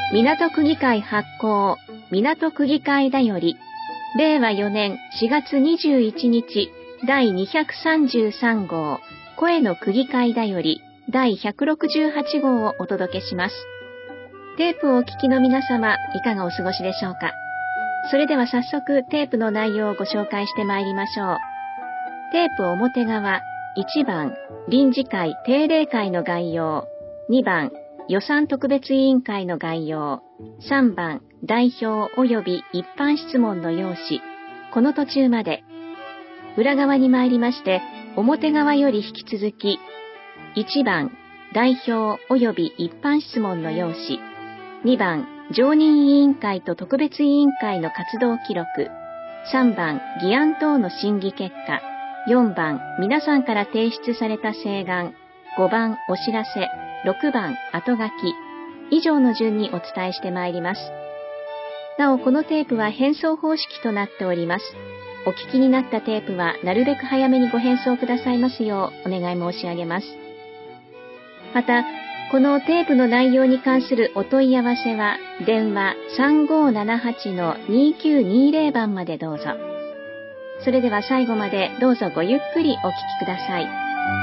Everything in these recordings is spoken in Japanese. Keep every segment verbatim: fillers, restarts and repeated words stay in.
港区議会発行、港区議会だより、れいわよねんしがつにじゅういちにちだいにひゃくさんじゅうさんごう、声の区議会だよりだいひゃくろくじゅうはちごうをお届けします。テープをお聞きの皆様、いかがお過ごしでしょうか。それでは早速テープの内容をご紹介してまいりましょう。テープ表側、いちばん、臨時会定例会の概要、にばん、予算特別委員会の概要、さんばん、代表及び一般質問の用紙、この途中まで。裏側に参りまして、表側より引き続き、いちばん、代表及び一般質問の用紙、にばん、常任委員会と特別委員会の活動記録、さんばん、議案等の審議結果、よんばん、皆さんから提出された請願、ごばん、お知らせ、ろくばん、後書き、以上の順にお伝えしてまいります。なお、このテープは返送方式となっております。お聞きになったテープは、なるべく早めにご返送くださいますよう、お願い申し上げます。また、このテープの内容に関するお問い合わせは、電話 さんごーななはちのにきゅうにーぜろ 番までどうぞ。それでは最後までどうぞごゆっくりお聞きください。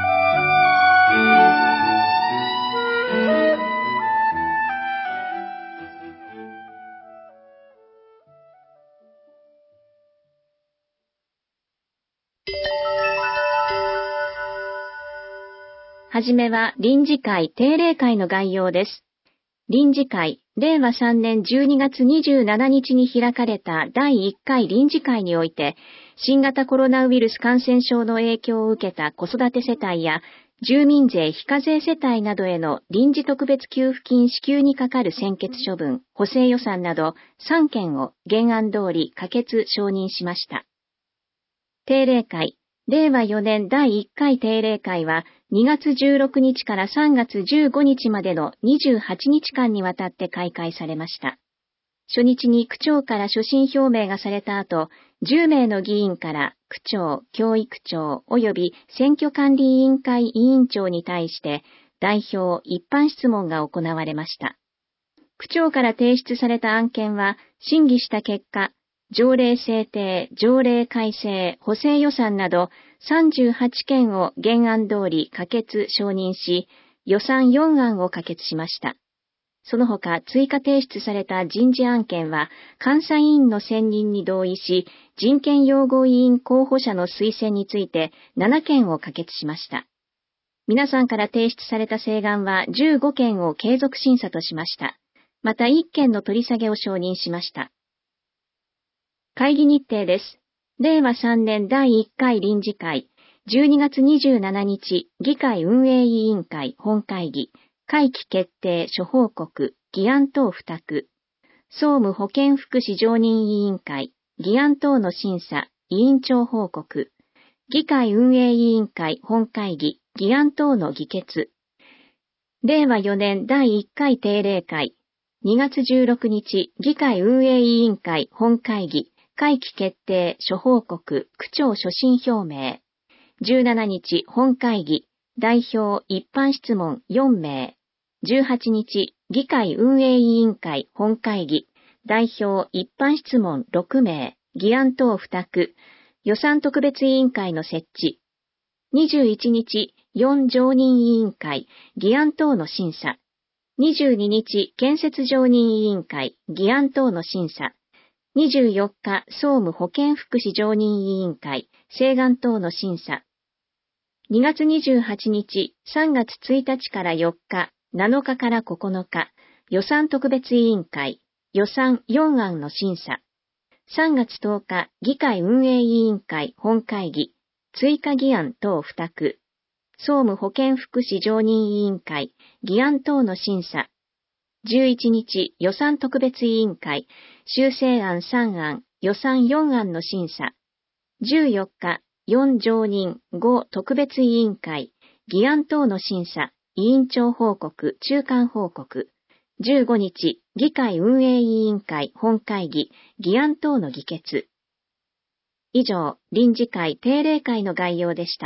はじめは臨時会定例会の概要です。臨時会、れいわさんねんじゅうにがつにじゅうしちにちに開かれただいいっかい臨時会において、新型コロナウイルス感染症の影響を受けた子育て世帯や住民税非課税世帯などへの臨時特別給付金支給にかかる専決処分、補正予算などさんけんを原案通り可決承認しました。定例会、れいわよねんだいいっかい定例会はにがつじゅうろくにちからさんがつじゅうごにちまでのにじゅうはちにちかんにわたって開会されました。初日に区長から所信表明がされた後、じゅうめいの議員から区長、教育長及び選挙管理委員会委員長に対して代表一般質問が行われました。区長から提出された案件は審議した結果、条例制定、条例改正、補正予算などさんじゅうはちけんを原案通り可決・承認し、予算よんあんを可決しました。その他追加提出された人事案件は、監査委員の選任に同意し、人権擁護委員候補者の推薦についてななけんを可決しました。皆さんから提出された請願はじゅうごけんを継続審査としました。またいっけんの取り下げを承認しました。会議日程です。れいわさんねんだいいっかい臨時会、じゅうにがつにじゅうしちにち、議会運営委員会本会議、会期決定諸報告、議案等付託、総務保健福祉常任委員会、議案等の審査、委員長報告、議会運営委員会本会議、議案等の議決。れいわよねんだいいっかい定例会、にがつじゅうろくにち、議会運営委員会本会議、会期決定諸報告、区長所信表明。じゅうしちにち、本会議、代表一般質問よんめい。じゅうはちにち、議会運営委員会本会議、代表一般質問ろくめい。議案等付託、予算特別委員会の設置。にじゅういちにち、よん常任委員会、議案等の審査。にじゅうににち、建設常任委員会、議案等の審査。にじゅうよっか、総務保健福祉常任委員会、請願等の審査。にがつにじゅうはちにち、さんがつついたちからよっか、なのかからここのか、予算特別委員会、予算よんあんの審査。さんがつとおか、議会運営委員会本会議、追加議案等付託。総務保健福祉常任委員会、議案等の審査。じゅういちにち、予算特別委員会、修正案さんあん、予算よんあんの審査。じゅうよっか、よん常任、ご特別委員会、議案等の審査、委員長報告、中間報告。じゅうごにち、議会運営委員会本会議、議案等の議決。以上、臨時会定例会の概要でした。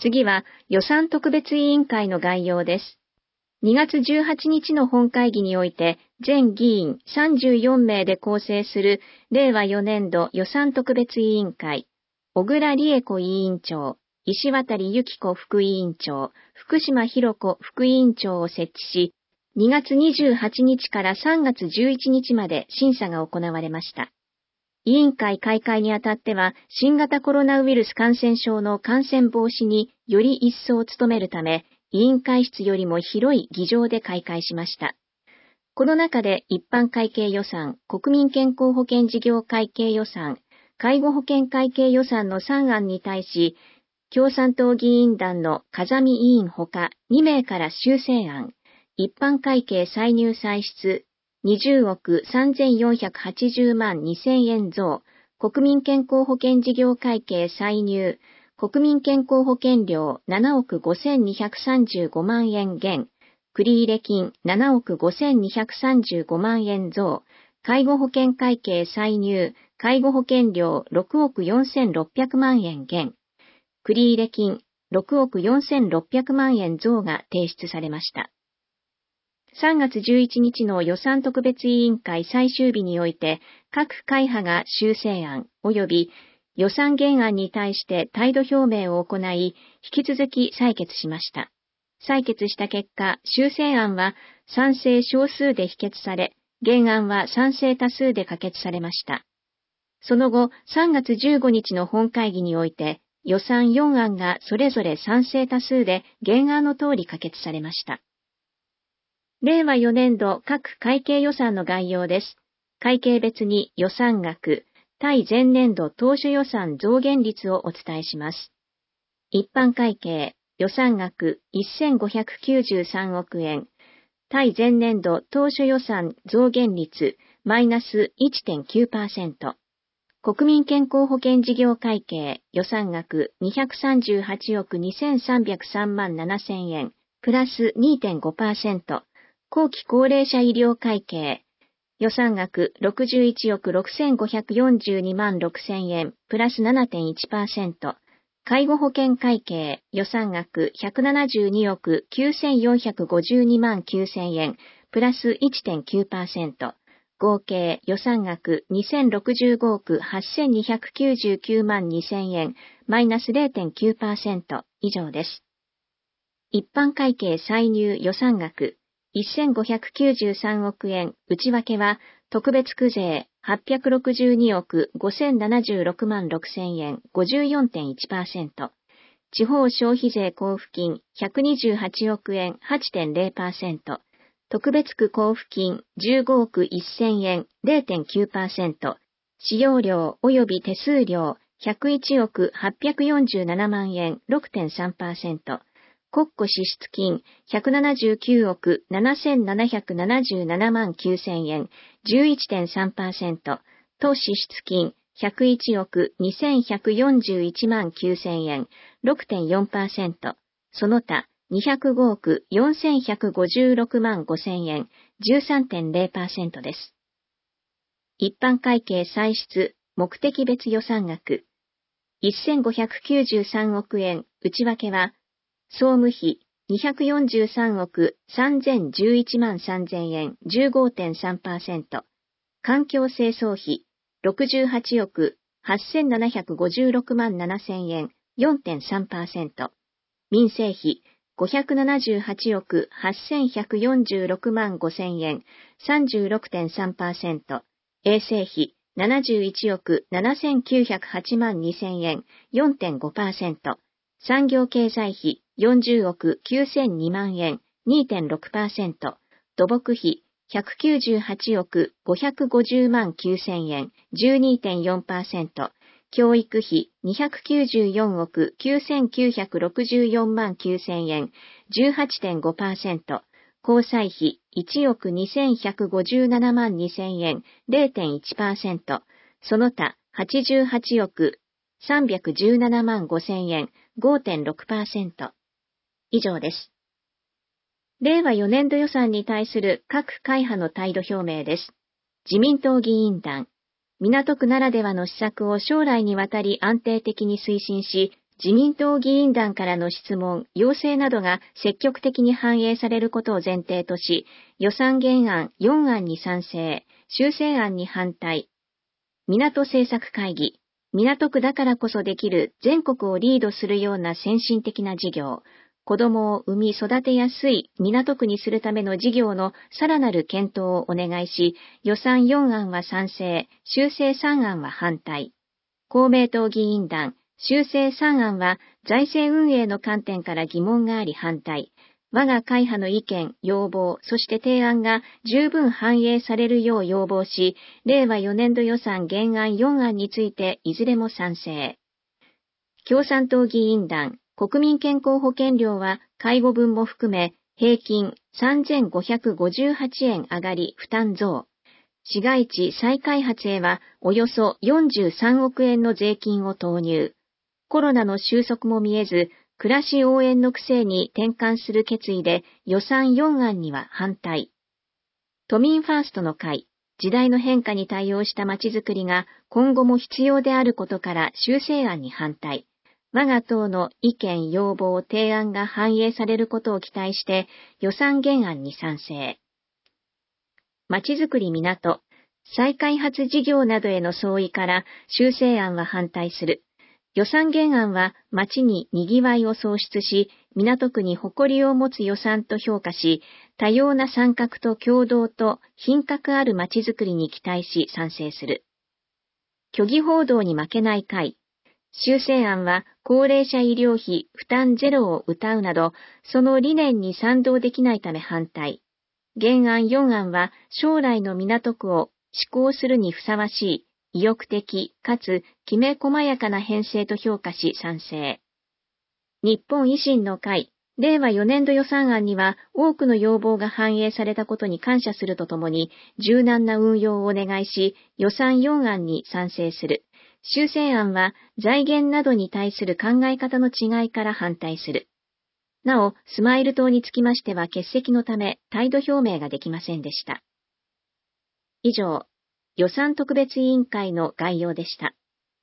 次は予算特別委員会の概要です。にがつじゅうはちにちの本会議において、全議員さんじゅうよんめいで構成するれいわよねんど予算特別委員会、小倉理恵子委員長、石渡由紀子副委員長、福島博子副委員長を設置し、にがつにじゅうはちにちからさんがつじゅういちにちまで審査が行われました。委員会開会にあたっては、新型コロナウイルス感染症の感染防止により一層努めるため、委員会室よりも広い議場で開会しました。この中で一般会計予算、国民健康保険事業会計予算、介護保険会計予算のさんあんに対し、共産党議員団の風見委員ほかにめいから修正案、一般会計歳入歳出にじゅうおくさんぜんよんひゃくはちじゅうまんにせんえん増、国民健康保険事業会計歳入、国民健康保険料ななおくごせんにひゃくさんじゅうごまんえん減、繰入金ななおくごせんにひゃくさんじゅうごまんえん増、介護保険会計歳入、介護保険料ろくおくよんせんろっぴゃくまんえん減、繰入金ろくおくよんせんろっぴゃくまんえん増が提出されました。さんがつじゅういちにちの予算特別委員会最終日において、各会派が修正案及び予算原案に対して態度表明を行い、引き続き採決しました。採決した結果、修正案は賛成少数で否決され、原案は賛成多数で可決されました。その後、さんがつじゅうごにちの本会議において、予算よんあんがそれぞれ賛成多数で原案の通り可決されました。れいわよねんど各会計予算の概要です。会計別に予算額、対前年度当初予算増減率をお伝えします。一般会計、予算額せんごひゃくきゅうじゅうさんおくえん、対前年度当初予算増減率マイナス いってんきゅうパーセント。国民健康保険事業会計、予算額にひゃくさんじゅうはちおくにせんさんびゃくさんまんななせんえん、プラス にてんごパーセント。後期高齢者医療会計、予算額ろくじゅういちおくろくせんごひゃくよんじゅうにまんろくせんえん、プラス ななてんいちパーセント。介護保険会計、予算額ひゃくななじゅうにおくきゅうせんよんひゃくごじゅうにまんきゅうせんえん、プラス いってんきゅうパーセント。合計予算額にせんろくじゅうごおくはっせんにひゃくきゅうじゅうきゅうまんにせんえん、マイナス れいてんきゅうパーセント 以上です。一般会計歳入予算額せんごひゃくきゅうじゅうさんおくえん、内訳は特別区税はっぴゃくろくじゅうにおくごせんななじゅうろくまんろくせんえん ごじゅうよんてんいちパーセント、地方消費税交付金ひゃくにじゅうはちおくえん はちてんれいパーセント、特別区交付金じゅうごおくせんえん れいてんきゅうパーセント、使用料及び手数料ひゃくいちおくはっぴゃくよんじゅうななまんえん ろくてんさんパーセント、国庫支出金ひゃくななじゅうきゅうおくななせんななひゃくななじゅうななまんきゅうせんえん じゅういってんさんパーセント、当支出金ひゃくいちおくにせんひゃくよんじゅういちまんきゅうせんえん ろくてんよんパーセント、その他にひゃくごおくよんせんひゃくごじゅうろくまんごせんえん じゅうさんてんれいパーセント です。一般会計歳出目的別予算額せんごひゃくきゅうじゅうさんおくえん、内訳は総務費にひゃくよんじゅうさんおくさんぜんじゅういちまんさんぜんえん じゅうごてんさんパーセント、環境清掃費ろくじゅうはちおくはっせんななひゃくごじゅうろくまんななせんえん よんてんさんパーセント、民生費ごひゃくななじゅうはちおくはっせんひゃくよんじゅうろくまんごせんえん さんじゅうろくてんさんパーセント、衛生費ななじゅういちおくななせんきゅうひゃくはちまんにせんえん よんてんごパーセント、産業経済費よんじゅうおくきゅうせんにまんえん にてんろくパーセント、土木費ひゃくきゅうじゅうはちおくごひゃくごじゅうまんきゅうせんえん じゅうにてんよんパーセント、教育費にひゃくきゅうじゅうよんおくきゅうせんきゅうひゃくろくじゅうよんまんきゅうせんえん じゅうはちてんごパーセント、交際費いちおくにせんひゃくごじゅうななまんにせんえん れいてんいちパーセント、その他はちじゅうはちおくさんびゃくじゅうななまんごせんえん ごてんろくパーセント。以上です。れいわよねんど予算に対する各会派の態度表明です。自民党議員団、港区ならではの施策を将来にわたり安定的に推進し、 自民党議員団からの質問、要請などが積極的に反映されることを前提とし、予算原案よん案に賛成、修正案に反対。港政策会議、港区だからこそできる全国をリードするような先進的な事業、子供を産み育てやすい港区にするための事業のさらなる検討をお願いし、予算よん案は賛成、修正さん案は反対。公明党議員団、修正さん案は財政運営の観点から疑問があり反対。我が会派の意見、要望、そして提案が十分反映されるよう要望し、令和よねん度予算原案よん案についていずれも賛成。共産党議員団、国民健康保険料は介護分も含め平均さんぜんごひゃくごじゅうはちえん上がり負担増。市街地再開発へはおよそよんじゅうさんおくえんの税金を投入。コロナの収束も見えず、暮らし応援の癖に転換する決意で予算よん案には反対。都民ファーストの会、時代の変化に対応したまちづくりが今後も必要であることから修正案に反対。我が党の意見、要望、提案が反映されることを期待して予算原案に賛成。まちづくり港、再開発事業などへの相違から修正案は反対する。予算原案は町に賑わいを創出し、港区に誇りを持つ予算と評価し、多様な参画と協働と品格ある町づくりに期待し賛成する。虚偽報道に負けない会。修正案は高齢者医療費負担ゼロを謳うなど、その理念に賛同できないため反対。原案よん案は将来の港区を施行するにふさわしい、意欲的かつきめ細やかな編成と評価し賛成。日本維新の会、令和よねん度予算案には多くの要望が反映されたことに感謝するとともに、柔軟な運用をお願いし、予算よん案に賛成する。修正案は財源などに対する考え方の違いから反対する。なお、スマイル党につきましては欠席のため態度表明ができませんでした。以上、予算特別委員会の概要でした。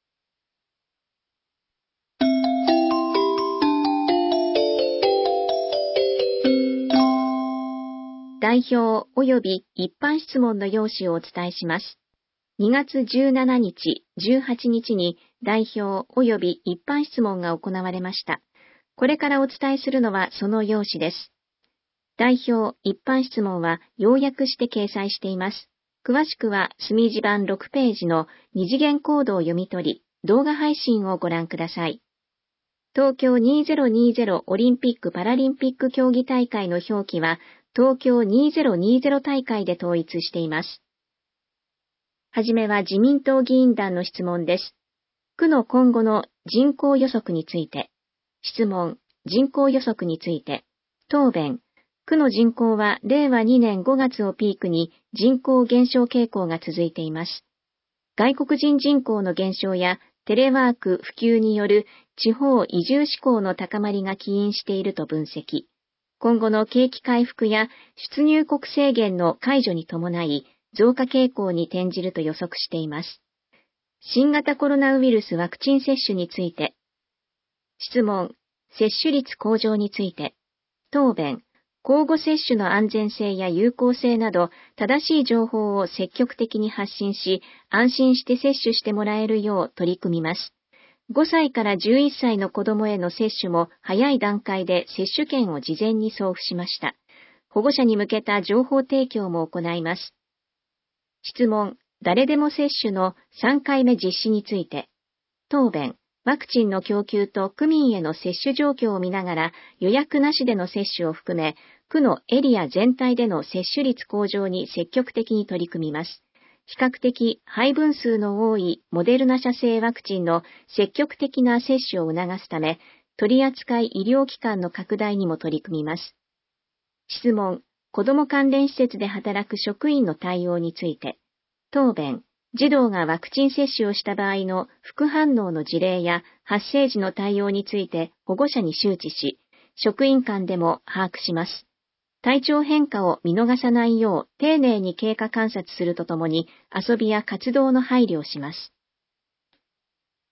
代表及び一般質問の要旨をお伝えします。にがつじゅうしちにち、じゅうはちにちに代表及び一般質問が行われました。これからお伝えするのはその要旨です。代表一般質問は要約して掲載しています。詳しくは墨字版ろくページの二次元コードを読み取り、動画配信をご覧ください。東京にせんにじゅうオリンピック・パラリンピック競技大会の表記は東京にせんにじゅう大会で統一しています。はじめは自民党議員団の質問です。区の今後の人口予測について。質問、人口予測について。答弁、区の人口は令和にねんごがつをピークに人口減少傾向が続いています。外国人人口の減少やテレワーク普及による地方移住志向の高まりが起因していると分析。今後の景気回復や出入国制限の解除に伴い増加傾向に転じると予測しています。新型コロナウイルスワクチン接種について。質問、接種率向上について。答弁、交互接種の安全性や有効性など正しい情報を積極的に発信し、安心して接種してもらえるよう取り組みます。ごさいからじゅういっさいの子どもへの接種も早い段階で接種券を事前に送付しました。保護者に向けた情報提供も行います。質問、誰でも接種のさんかいめ実施について。答弁、ワクチンの供給と区民への接種状況を見ながら予約なしでの接種を含め、区のエリア全体での接種率向上に積極的に取り組みます。比較的配分数の多いモデルナ社製ワクチンの積極的な接種を促すため、取扱医療機関の拡大にも取り組みます。質問、子ども関連施設で働く職員の対応について。答弁、児童がワクチン接種をした場合の副反応の事例や発生時の対応について保護者に周知し、職員間でも把握します。体調変化を見逃さないよう丁寧に経過観察するとともに遊びや活動の配慮をします。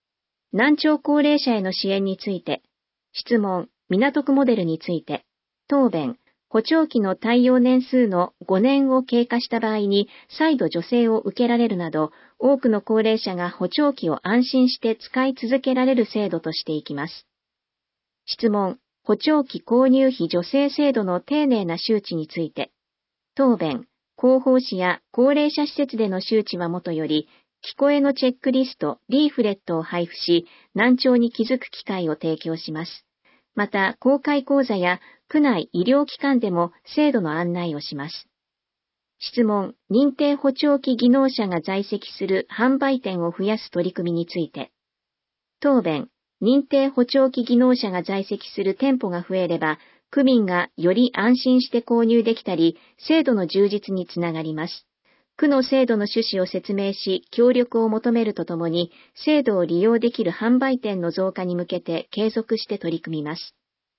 難聴高齢者への支援について、質問、港区モデルについて、答弁、補聴器の対応年数のごねんを経過した場合に再度助成を受けられるなど、多くの高齢者が補聴器を安心して使い続けられる制度としていきます。質問、補聴器購入費助成制度の丁寧な周知について、答弁、広報誌や高齢者施設での周知はもとより、聞こえのチェックリスト、リーフレットを配布し、難聴に気づく機会を提供します。また、公開講座や区内医療機関でも制度の案内をします。質問、認定補聴器技能者が在籍する販売店を増やす取り組みについて、答弁、認定補聴器技能者が在籍する店舗が増えれば、区民がより安心して購入できたり、制度の充実につながります。区の制度の趣旨を説明し、協力を求めるとともに、制度を利用できる販売店の増加に向けて継続して取り組みます。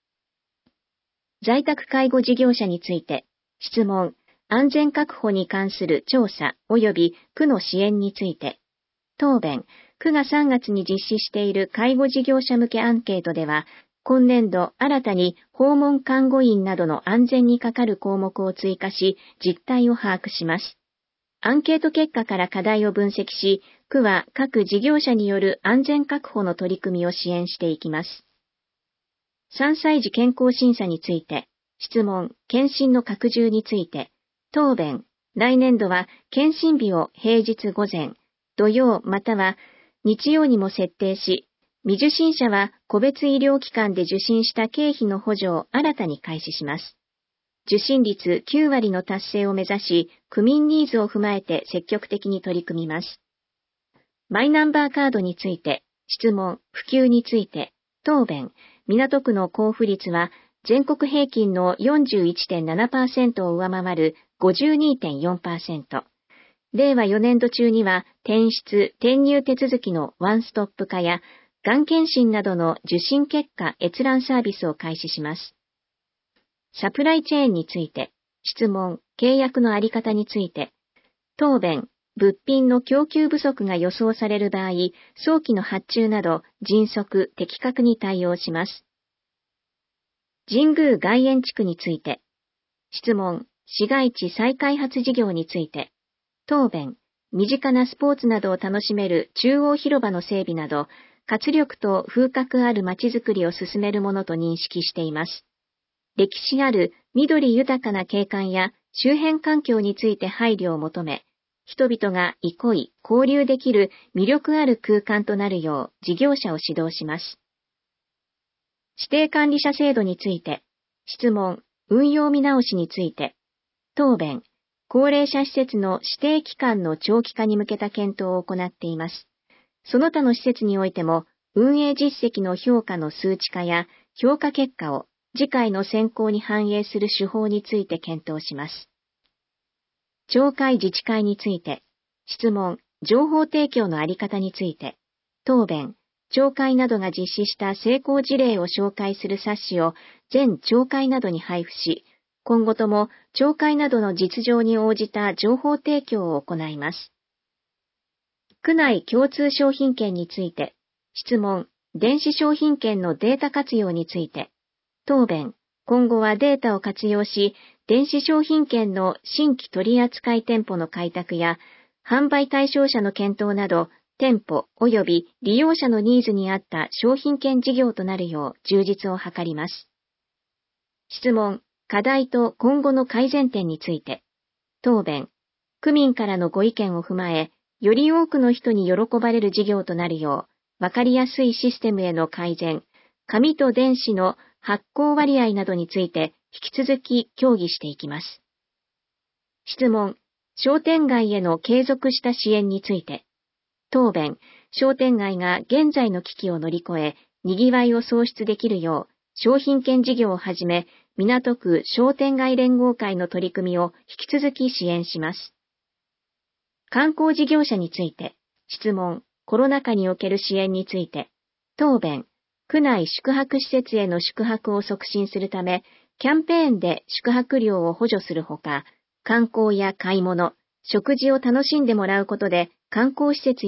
在宅介護事業者について、質問、安全確保に関する調査及び区の支援について、答弁、区がさんがつに実施している介護事業者向けアンケートでは、今年度新たに訪問看護員などの安全にかかる項目を追加し、実態を把握します。アンケート結果から課題を分析し、区は各事業者による安全確保の取り組みを支援していきます。さんさい児健康審査について、質問、検診の拡充について、答弁、来年度は検診日を平日午前、土曜または日曜にも設定し、未受診者は個別医療機関で受診した経費の補助を新たに開始します。受診率きゅうわりの達成を目指し、区民ニーズを踏まえて積極的に取り組みます。マイナンバーカードについて、質問、普及について、答弁、港区の交付率は全国平均の よんじゅういってんななパーセント を上回る ごじゅうにてんよんパーセント。れいわよねんど中には転出・転入手続きのワンストップ化や、がん検診などの受診結果閲覧サービスを開始します。サプライチェーンについて、質問、契約のあり方について、答弁、物品の供給不足が予想される場合、早期の発注など迅速、的確に対応します。神宮外苑地区について、質問、市街地再開発事業について、答弁、身近なスポーツなどを楽しめる中央広場の整備など、活力と風格あるまちづくりを進めるものと認識しています。歴史ある緑豊かな景観や周辺環境について配慮を求め、人々が憩い、交流できる魅力ある空間となるよう事業者を指導します。指定管理者制度について、質問、運用見直しについて、答弁、高齢者施設の指定期間の長期化に向けた検討を行っています。その他の施設においても、運営実績の評価の数値化や評価結果を次回の選考に反映する手法について検討します。町会自治会について、質問、情報提供のあり方について、答弁、町会などが実施した成功事例を紹介する冊子を全町会などに配布し、今後とも町会などの実情に応じた情報提供を行います。区内共通商品券について、質問、電子商品券のデータ活用について、答弁、今後はデータを活用し、電子商品券の新規取扱店舗の開拓や、販売対象者の検討など、店舗及び利用者のニーズに合った商品券事業となるよう充実を図ります。質問、課題と今後の改善点について、答弁、区民からのご意見を踏まえ、より多くの人に喜ばれる事業となるよう、わかりやすいシステムへの改善、紙と電子の発行割合などについて引き続き協議していきます。質問、商店街への継続した支援について、答弁、商店街が現在の危機を乗り越え、賑わいを創出できるよう、商品券事業をはじめ、港区商店街連合会の取り組みを引き続き支援します。観光事業者について、質問、コロナ禍における支援について、答弁、区内宿泊施設への宿泊を促進するため、キャンペーンで宿泊料を補助するほか、観光や買い物、食事を楽しんでもらうことで、観光施設や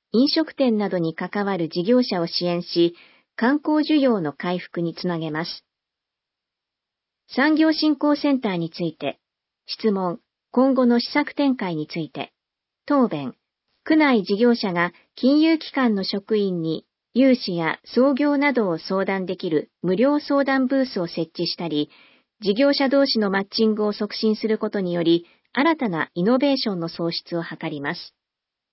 飲食店などに関わる事業者を支援し、観光需要の回復につなげます。産業振興センターについて、質問、今後の施策展開について、答弁、区内事業者が金融機関の職員に融資や創業などを相談できる無料相談ブースを設置したり、事業者同士のマッチングを促進することにより、新たなイノベーションの創出を図ります。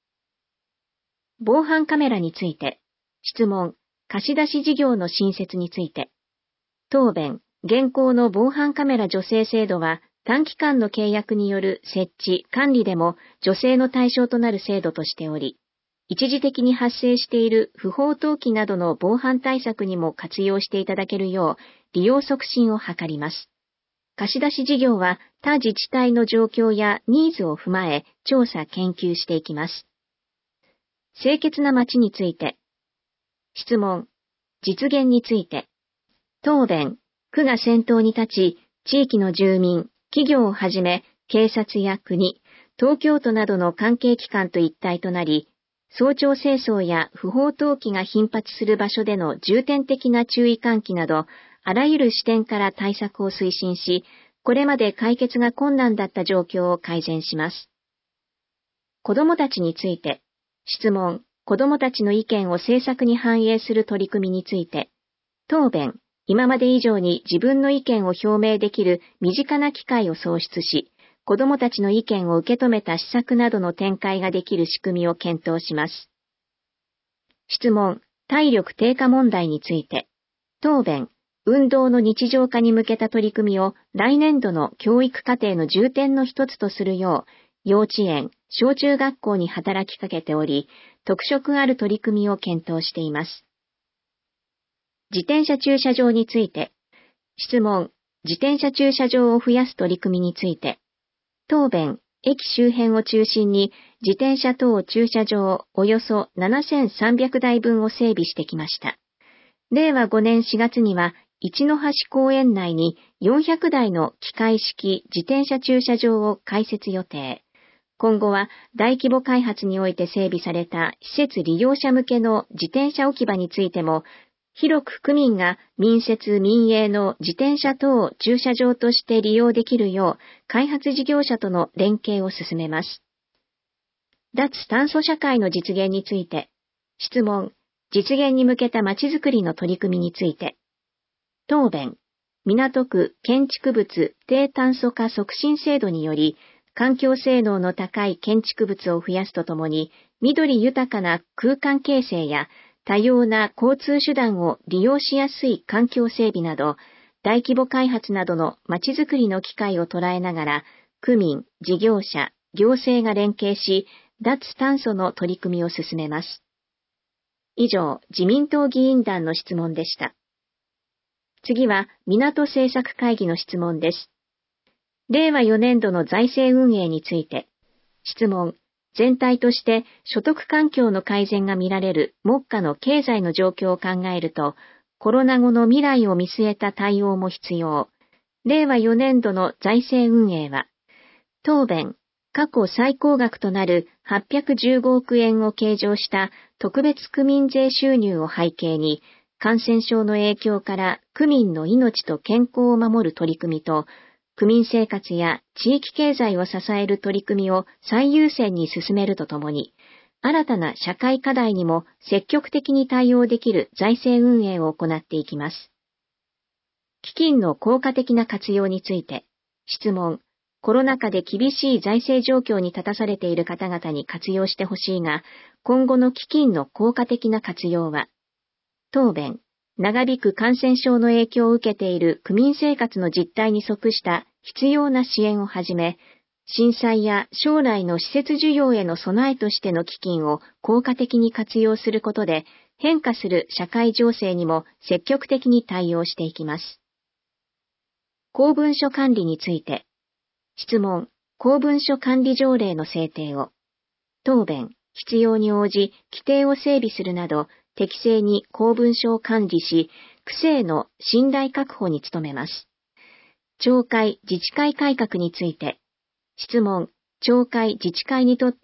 防犯カメラについて、質問、貸し出し事業の新設について、答弁、現行の防犯カメラ助成制度は短期間の契約による設置、管理でも助成の対象となる制度としており、一時的に発生している不法投棄などの防犯対策にも活用していただけるよう利用促進を図ります。貸し出し事業は他自治体の状況やニーズを踏まえ調査研究していきます。清潔な街について、質問、実現について、答弁、区が先頭に立ち、地域の住民、企業をはじめ、警察や国、東京都などの関係機関と一体となり、早朝清掃や不法投棄が頻発する場所での重点的な注意喚起など、あらゆる視点から対策を推進し、これまで解決が困難だった状況を改善します。子どもたちについて、質問、子どもたちの意見を政策に反映する取り組みについて、答弁、今まで以上に自分の意見を表明できる身近な機会を創出し、子どもたちの意見を受け止めた施策などの展開ができる仕組みを検討します。質問、体力低下問題について、答弁、運動の日常化に向けた取り組みを来年度の教育課程の重点の一つとするよう、幼稚園、小中学校に働きかけており、特色ある取り組みを検討しています。自転車駐車場について、質問、自転車駐車場を増やす取り組みについて、答弁、駅周辺を中心に自転車等駐車場およそななせんさんびゃくだいぶんを整備してきました。れいわごねんしがつには、一ノ橋公園内によんひゃくだいの機械式自転車駐車場を開設予定。今後は大規模開発において整備された施設利用者向けの自転車置き場についても、広く区民が民設民営の自転車等駐車場として利用できるよう開発事業者との連携を進めます。脱炭素社会の実現について、質問、実現に向けたまちづくりの取り組みについて、答弁、港区建築物低炭素化促進制度により、環境性能の高い建築物を増やすとともに、緑豊かな空間形成や多様な交通手段を利用しやすい環境整備など、大規模開発などのまちづくりの機会を捉えながら、区民、事業者、行政が連携し、脱炭素の取り組みを進めます。以上、自民党議員団の質問でした。次は、港政策会議の質問です。れいわよねんどの財政運営について、質問、全体として所得環境の改善が見られる目下の経済の状況を考えると、コロナ後の未来を見据えた対応も必要。れいわよねんどの財政運営は、答弁、過去最高額となるはっぴゃくじゅうごおくえんを計上した特別区民税収入を背景に、感染症の影響から区民の命と健康を守る取り組みと、区民生活や地域経済を支える取り組みを最優先に進めるとともに、新たな社会課題にも積極的に対応できる財政運営を行っていきます。基金の効果的な活用について、質問、コロナ禍で厳しい財政状況に立たされている方々に活用してほしいが、今後の基金の効果的な活用は、答弁、長引く感染症の影響を受けている区民生活の実態に即した必要な支援をはじめ、震災や将来の施設需要への備えとしての基金を効果的に活用することで、変化する社会情勢にも積極的に対応していきます。公文書管理について、質問、公文書管理条例の制定を、答弁、必要に応じ規定を整備するなど、適正に公文書を管理し、区政の信頼確保に努めます。町会自治会改革について、質問、町会自治会にとって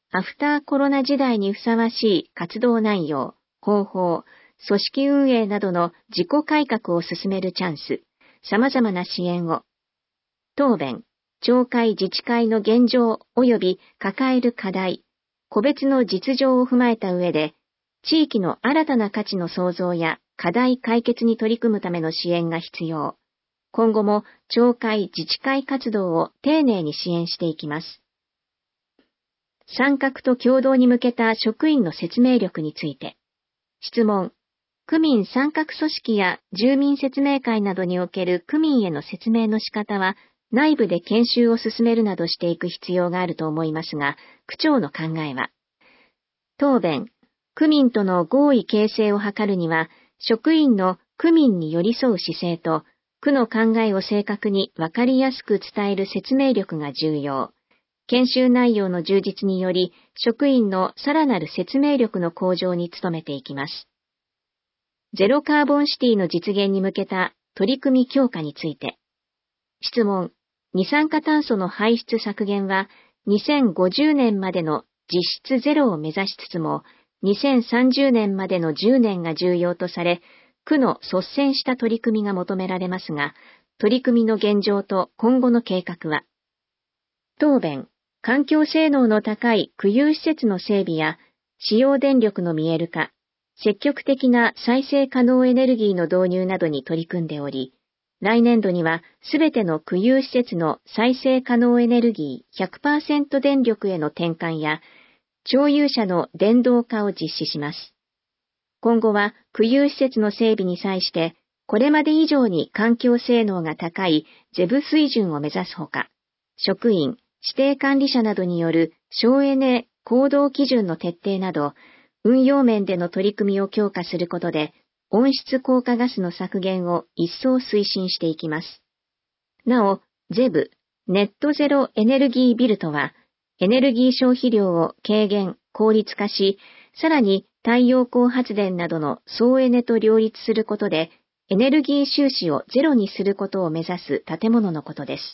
アフターコロナ時代にふさわしい活動内容、方法、組織運営などの自己改革を進めるチャンス、様々な支援を。答弁、町会自治会の現状及び抱える課題、個別の実情を踏まえた上で、地域の新たな価値の創造や課題解決に取り組むための支援が必要。今後も町会自治会活動を丁寧に支援していきます。参画と協働に向けた職員の説明力について。質問。区民参画組織や住民説明会などにおける区民への説明の仕方は、内部で研修を進めるなどしていく必要があると思いますが、区長の考えは。答弁。区民との合意形成を図るには、職員の区民に寄り添う姿勢と、区の考えを正確にわかりやすく伝える説明力が重要。研修内容の充実により、職員のさらなる説明力の向上に努めていきます。ゼロカーボンシティの実現に向けた取り組み強化について。質問。二酸化炭素の排出削減は、にせんごじゅうねんまでの実質ゼロを目指しつつも、にせんさんじゅうねんまでのじゅうねんが重要とされ、区の率先した取り組みが求められますが、取り組みの現状と今後の計画は。答弁。環境性能の高い区有施設の整備や、使用電力の見える化、積極的な再生可能エネルギーの導入などに取り組んでおり、来年度にはすべての区有施設の再生可能エネルギー ひゃくパーセント 電力への転換や、町有車の電動化を実施します。今後は区有施設の整備に際して、これまで以上に環境性能が高いゼブ水準を目指すほか、職員、指定管理者などによる省エネ行動基準の徹底など、運用面での取り組みを強化することで、温室効果ガスの削減を一層推進していきます。なお、ゼブ、ネットゼロエネルギービルとは、エネルギー消費量を軽減、効率化し、さらに太陽光発電などの総エネと両立することで、エネルギー収支をゼロにすることを目指す建物のことです。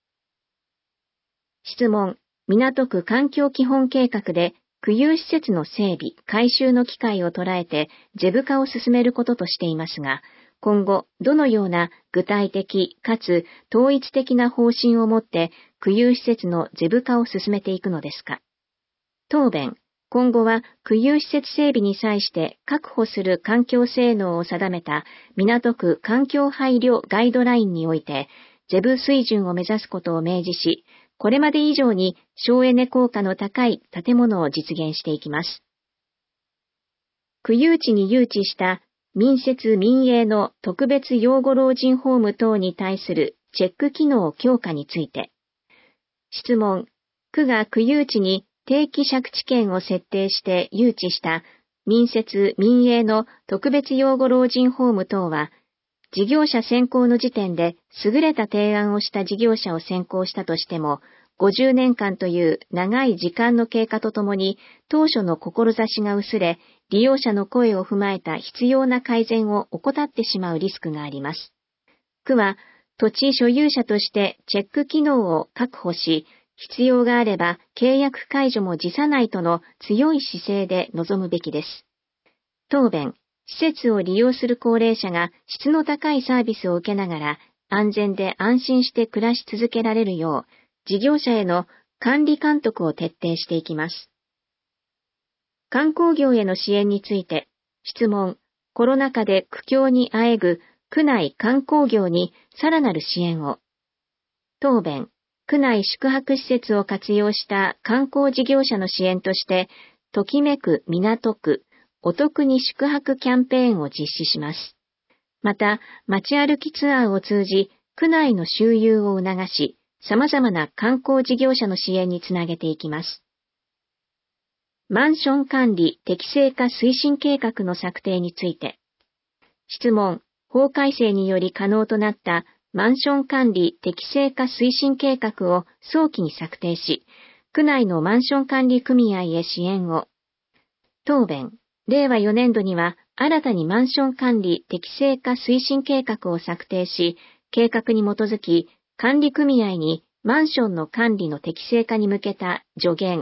質問。港区環境基本計画で、区有施設の整備、改修の機会を捉えて、ゼブ化を進めることとしていますが、今後、どのような具体的かつ統一的な方針を持って、区有施設のゼブ化を進めていくのですか。答弁。今後は区有施設整備に際して確保する環境性能を定めた港区環境配慮ガイドラインにおいて、ゼブ水準を目指すことを明示し、これまで以上に省エネ効果の高い建物を実現していきます。区有地に誘致した民設民営の特別養護老人ホーム等に対するチェック機能強化について。質問。区が区有地に定期借地権を設定して誘致した民設民営の特別養護老人ホーム等は、事業者選考の時点で優れた提案をした事業者を選考したとしても、ごじゅうねんかんという長い時間の経過とともに、当初の志が薄れ、利用者の声を踏まえた必要な改善を怠ってしまうリスクがあります。区は、土地所有者としてチェック機能を確保し、必要があれば契約解除も辞さないとの強い姿勢で臨むべきです。答弁。施設を利用する高齢者が質の高いサービスを受けながら安全で安心して暮らし続けられるよう、事業者への管理監督を徹底していきます。観光業への支援について、質問。コロナ禍で苦境にあえぐ区内観光業にさらなる支援を。答弁。区内宿泊施設を活用した観光事業者の支援として、ときめく港区、お得に宿泊キャンペーンを実施します。また、街歩きツアーを通じ、区内の周遊を促し、様々な観光事業者の支援につなげていきます。マンション管理適正化推進計画の策定について。質問。法改正により可能となったマンション管理適正化推進計画を早期に策定し、区内のマンション管理組合へ支援を。答弁。れいわよねんどには新たにマンション管理適正化推進計画を策定し、計画に基づき管理組合にマンションの管理の適正化に向けた助言、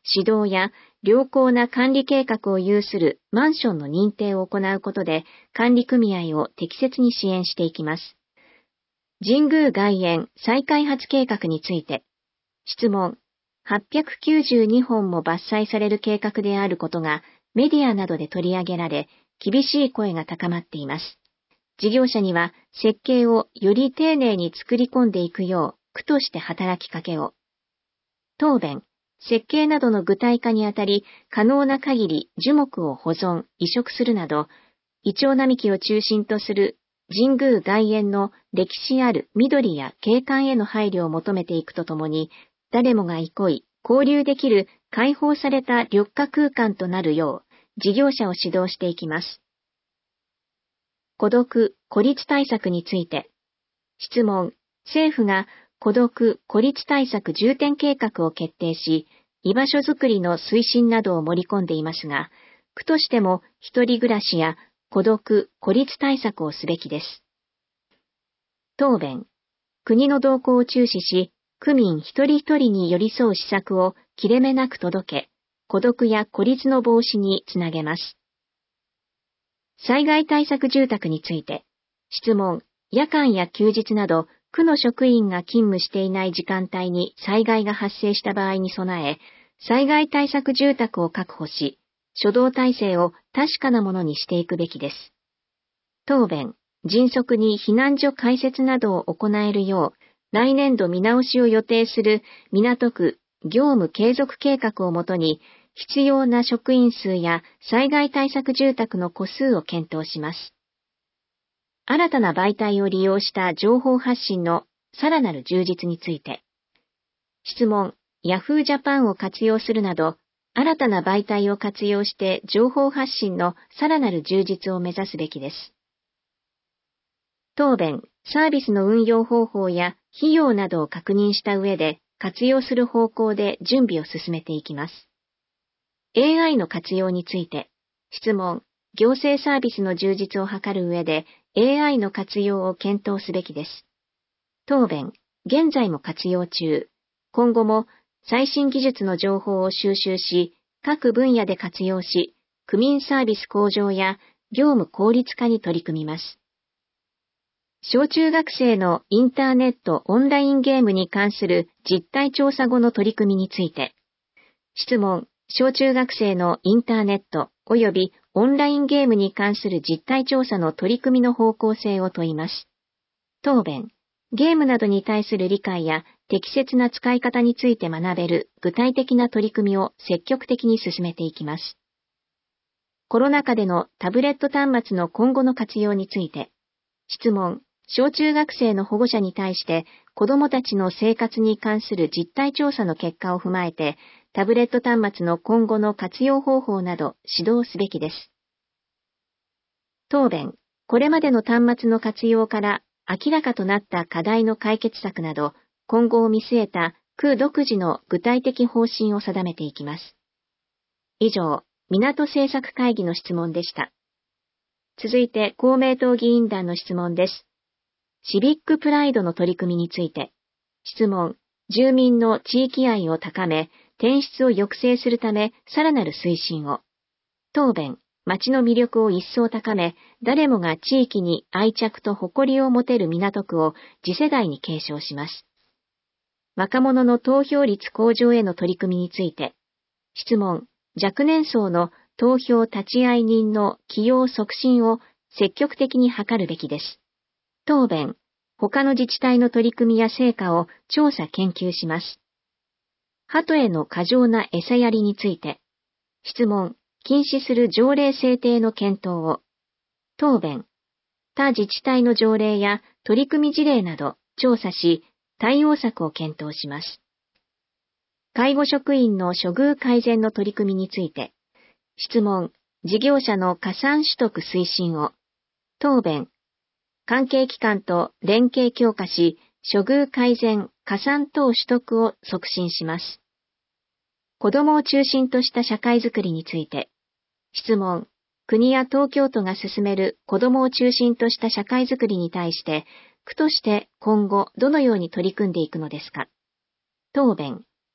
指導や良好な管理計画を有するマンションの認定を行うことで管理組合を適切に支援していきます。神宮外苑再開発計画について、質問、はっぴゃくきゅうじゅうにほんも伐採される計画であることがメディアなどで取り上げられ、厳しい声が高まっています。事業者には設計をより丁寧に作り込んでいくよう、区として働きかけを。答弁、設計などの具体化にあたり、可能な限り樹木を保存、移植するなど、イチョウ並木を中心とする神宮外苑の歴史ある緑や景観への配慮を求めていくとともに、誰もが憩い、交流できる開放された緑化空間となるよう、事業者を指導していきます。孤独・孤立対策について、質問、政府が孤独・孤立対策重点計画を決定し、居場所づくりの推進などを盛り込んでいますが、区としても一人暮らしや孤独・孤立対策をすべきです。答弁、国の動向を注視し、区民一人一人に寄り添う施策を切れ目なく届け、孤独や孤立の防止につなげます。災害対策住宅について、質問、夜間や休日など、区の職員が勤務していない時間帯に災害が発生した場合に備え、災害対策住宅を確保し、初動体制を確かなものにしていくべきです。答弁、迅速に避難所開設などを行えるよう、来年度見直しを予定する港区業務継続計画をもとに、必要な職員数や災害対策住宅の戸数を検討します。新たな媒体を利用した情報発信のさらなる充実について。質問、ヤフージャパンを活用するなど、新たな媒体を活用して情報発信のさらなる充実を目指すべきです。答弁、サービスの運用方法や費用などを確認した上で活用する方向で準備を進めていきます。エーアイ の活用について、質問、行政サービスの充実を図る上で エーアイ の活用を検討すべきです。答弁、現在も活用中。今後も最新技術の情報を収集し、各分野で活用し、区民サービス向上や業務効率化に取り組みます。小中学生のインターネットオンラインゲームに関する実態調査後の取り組みについて。質問、小中学生のインターネット及びオンラインゲームに関する実態調査の取り組みの方向性を問います。答弁、ゲームなどに対する理解や適切な使い方について学べる具体的な取り組みを積極的に進めていきます。コロナ禍でのタブレット端末の今後の活用について。質問、小中学生の保護者に対して子どもたちの生活に関する実態調査の結果を踏まえて、タブレット端末の今後の活用方法など指導すべきです。答弁、これまでの端末の活用から明らかとなった課題の解決策など、今後を見据えた区独自の具体的方針を定めていきます。以上、港政策会議の質問でした。続いて公明党議員団の質問です。シビックプライドの取り組みについて。質問、住民の地域愛を高め、転出を抑制するため、さらなる推進を。答弁、町の魅力を一層高め、誰もが地域に愛着と誇りを持てる港区を次世代に継承します。若者の投票率向上への取り組みについて。質問、若年層の投票立ち会い人の起用促進を積極的に図るべきです。答弁、他の自治体の取り組みや成果を調査研究します。鳩への過剰な餌やりについて。質問、禁止する条例制定の検討を。答弁、他自治体の条例や取り組み事例など調査し、対応策を検討します。介護職員の処遇改善の取り組みについて。質問、事業者の加算取得推進を。答弁、関係機関と連携強化し、処遇改善、加算等取得を促進します。子どもを中心とした社会づくりについて。質問、国や東京都が進める子どもを中心とした社会づくりに対して、区として今後どのように取り組んでいくのですか。答弁、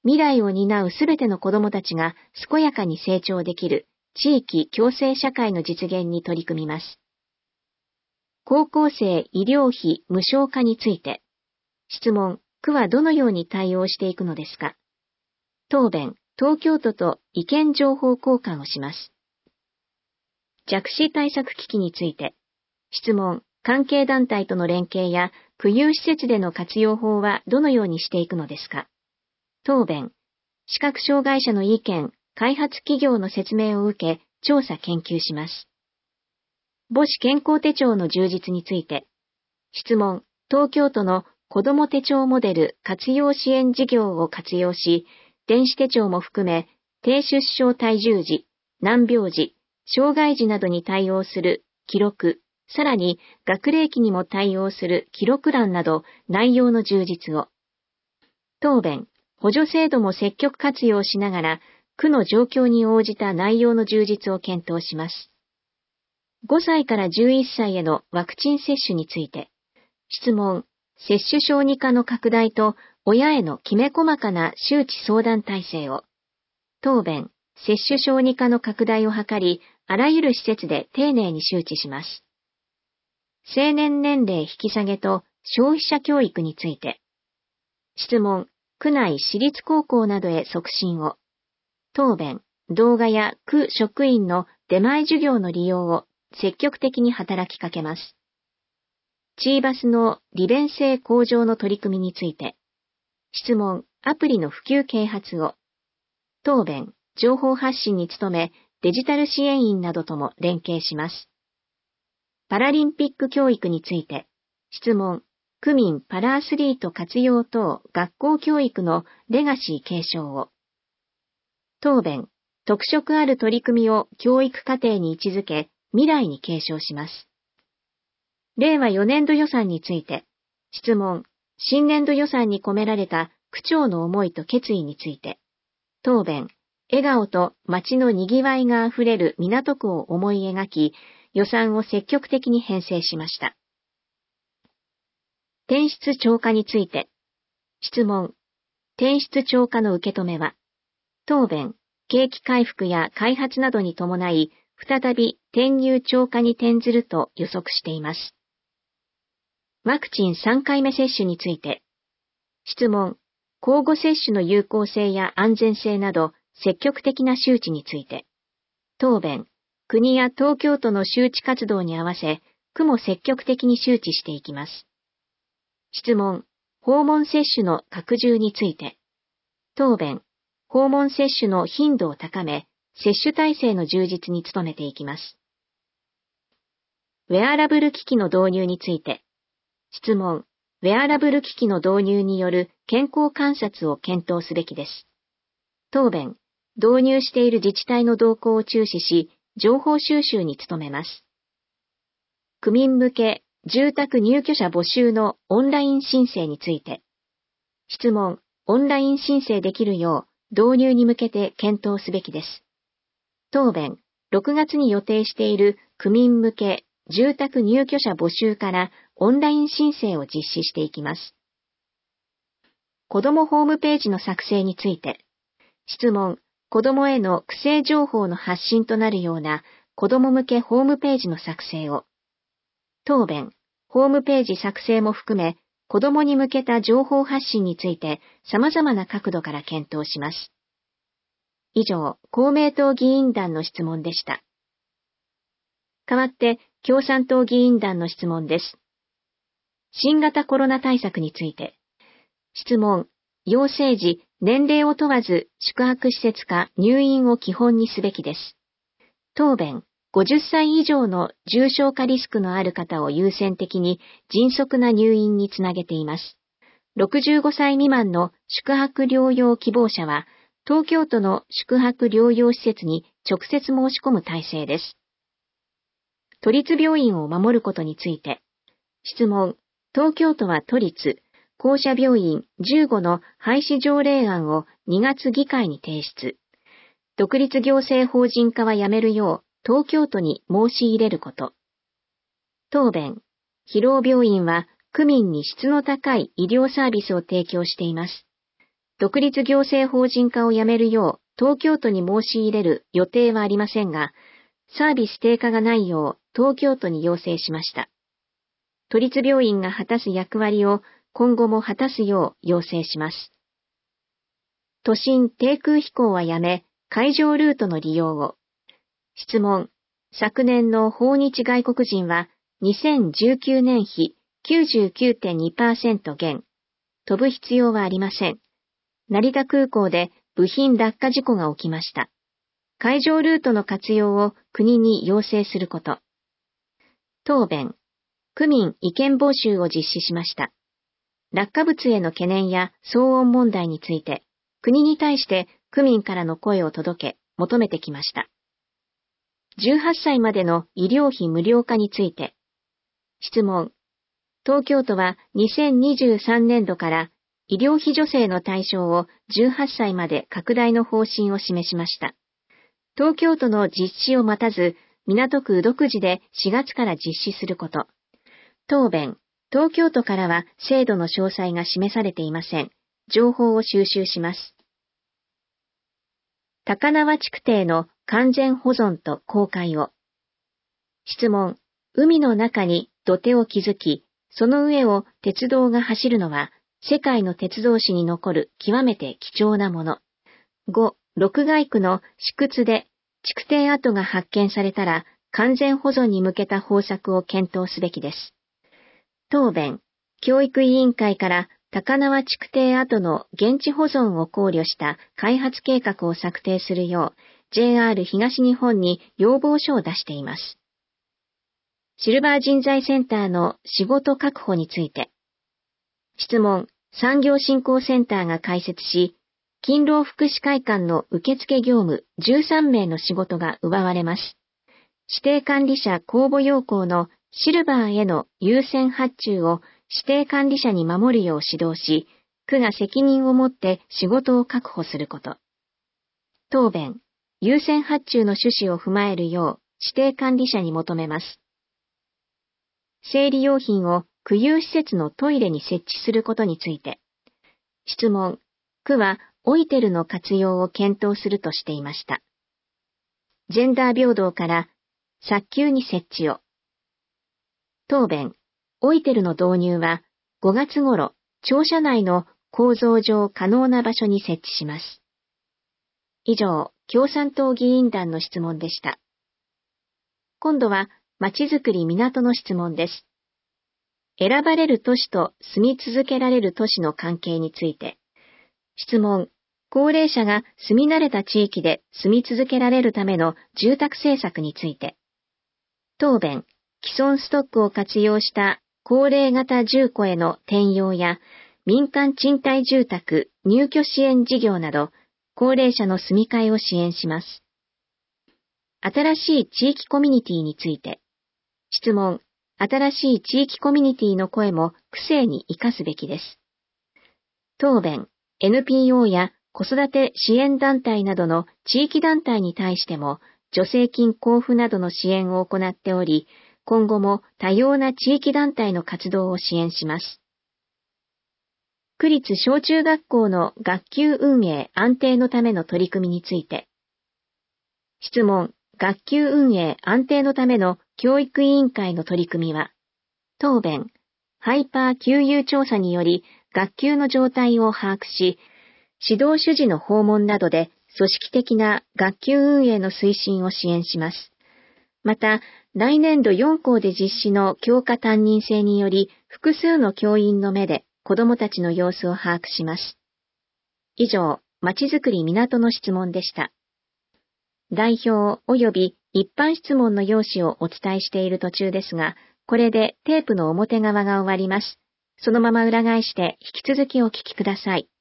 未来を担うすべての子どもたちが健やかに成長できる地域共生社会の実現に取り組みます。高校生医療費無償化について、質問、区はどのように対応していくのですか？答弁、東京都と意見情報交換をします。弱視対策機器について、質問、関係団体との連携や区有施設での活用法はどのようにしていくのですか？答弁、視覚障害者の意見、開発企業の説明を受け、調査研究します。母子健康手帳の充実について、質問、東京都の子ども手帳モデル活用支援事業を活用し、電子手帳も含め、低出生体重児、難病児、障害児などに対応する記録、さらに学齢期にも対応する記録欄など内容の充実を。答弁、補助制度も積極活用しながら、区の状況に応じた内容の充実を検討します。ごさいからじゅういっさいへのワクチン接種について、質問、接種小児科の拡大と親へのきめ細かな周知相談体制を。答弁、接種小児科の拡大を図り、あらゆる施設で丁寧に周知します。成年年齢引き下げと消費者教育について。質問、区内私立高校などへ促進を。答弁、動画や区職員の出前授業の利用を積極的に働きかけます。チーバスの利便性向上の取り組みについて。質問、アプリの普及啓発を。答弁、情報発信に努め、デジタル支援員などとも連携します。パラリンピック教育について。質問、区民パラアスリート活用等学校教育のレガシー継承を。答弁、特色ある取り組みを教育課程に位置づけ、未来に継承します。令和よねん度予算について。質問、新年度予算に込められた区長の思いと決意について。答弁、笑顔と街の賑わいがあふれる港区を思い描き、予算を積極的に編成しました。転出超過について。質問、転出超過の受け止めは。答弁、景気回復や開発などに伴い、再び転入超過に転ずると予測しています。ワクチンさんかいめ接種について。質問、交互接種の有効性や安全性など積極的な周知について。答弁、国や東京都の周知活動に合わせ、区も積極的に周知していきます。質問、訪問接種の拡充について。答弁、訪問接種の頻度を高め、接種体制の充実に努めていきます。ウェアラブル機器の導入について。質問、ウェアラブル機器の導入による健康観察を検討すべきです。答弁、導入している自治体の動向を注視し、情報収集に努めます。区民向け住宅入居者募集のオンライン申請について。質問、オンライン申請できるよう導入に向けて検討すべきです。答弁、ろくがつに予定している区民向け住宅入居者募集からオンライン申請を実施していきます。子どもホームページの作成について。質問、子どもへの区政情報の発信となるような子ども向けホームページの作成を。答弁、ホームページ作成も含め、子どもに向けた情報発信について様々な角度から検討します。以上、公明党議員団の質問でした。代わって、共産党議員団の質問です。新型コロナ対策について。質問、陽性時、年齢を問わず宿泊施設か入院を基本にすべきです。答弁、ごじゅっさい以上の重症化リスクのある方を優先的に迅速な入院につなげています。ろくじゅうごさい未満の宿泊療養希望者は、東京都の宿泊療養施設に直接申し込む体制です。都立病院を守ることについて。質問、東京都は都立、公社病院じゅうごの廃止条例案をにがつ議会に提出。独立行政法人化はやめるよう東京都に申し入れること。答弁、広尾病院は区民に質の高い医療サービスを提供しています。 独立行政法人化をやめるよう東京都に申し入れる予定はありませんが、サービス低下がないよう東京都に要請しました。都立病院が果たす役割を今後も果たすよう要請します。都心低空飛行はやめ、海上ルートの利用を。質問。昨年の訪日外国人はにせんじゅうきゅうねん比 きゅうじゅうきゅうてんにパーセント 減。飛ぶ必要はありません。成田空港で部品落下事故が起きました。海上ルートの活用を国に要請すること。答弁。区民意見募集を実施しました。落下物への懸念や騒音問題について、国に対して区民からの声を届け、求めてきました。じゅうはっさいまでの医療費無料化について。質問。東京都はにせんにじゅうさんねんどから医療費助成の対象をじゅうはっさいまで拡大の方針を示しました。東京都の実施を待たず、港区独自でしがつから実施すること。答弁。東京都からは制度の詳細が示されていません。情報を収集します。高輪築堤の完全保存と公開を。質問。海の中に土手を築き、その上を鉄道が走るのは、世界の鉄道史に残る極めて貴重なもの。ご、六街区の試掘で築堤跡が発見されたら、完全保存に向けた方策を検討すべきです。答弁。教育委員会から高輪築堤跡の現地保存を考慮した開発計画を策定するよう、ジェイアール 東日本に要望書を出しています。シルバー人材センターの仕事確保について。質問。産業振興センターが開設し、勤労福祉会館の受付業務じゅうさんめいの仕事が奪われます。指定管理者公募要項のシルバーへの優先発注を指定管理者に守るよう指導し、区が責任を持って仕事を確保すること。答弁。優先発注の趣旨を踏まえるよう指定管理者に求めます。生理用品を区有施設のトイレに設置することについて。質問。区はオイテルの活用を検討するとしていました。ジェンダー平等から早急に設置を。答弁。オイテルの導入はごがつ頃、庁舎内の構造上可能な場所に設置します。以上、共産党議員団の質問でした。今度は、まちづくり港の質問です。選ばれる都市と住み続けられる都市の関係について。質問。高齢者が住み慣れた地域で住み続けられるための住宅政策について。答弁。既存ストックを活用した高齢型住戸への転用や民間賃貸住宅入居支援事業など高齢者の住み替えを支援します。新しい地域コミュニティについて。質問。新しい地域コミュニティの声も区政に生かすべきです。答弁。エヌピーオー や子育て支援団体などの地域団体に対しても助成金交付などの支援を行っており、今後も多様な地域団体の活動を支援します。区立小中学校の学級運営安定のための取り組みについて。質問。学級運営安定のための教育委員会の取り組みは。答弁。ハイパー給油調査により学級の状態を把握し、指導主事の訪問などで組織的な学級運営の推進を支援します。また、来年度よん校で実施の教科担任制により、複数の教員の目で子どもたちの様子を把握します。以上、まちづくり港の質問でした。代表及び一般質問の用紙をお伝えしている途中ですが、これでテープの表側が終わります。そのまま裏返して引き続きお聞きください。